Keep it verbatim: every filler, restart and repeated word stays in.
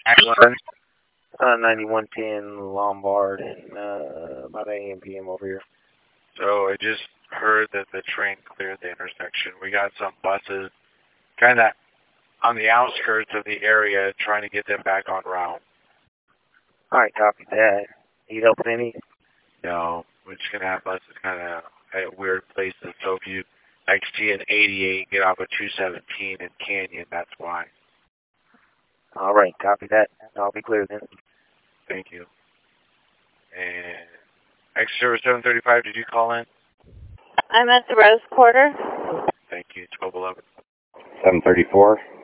Uh, ninety-one ten Lombard, and uh, about A M P M over here. So I just heard that the train cleared the intersection. We got some buses kind of on the outskirts of the area trying to get them back on route. All right, copy that. Need help with any? No, we're just going to have buses kind of at weird places. So if you like see an eighty-eight get off of two seventeen in Canyon, that's why. All right, copy that. I'll be clear then. Thank you. And X-Service seven thirty-five, did you call in? I'm at the Rose Quarter. Thank you, twelve eleven. seven thirty-four.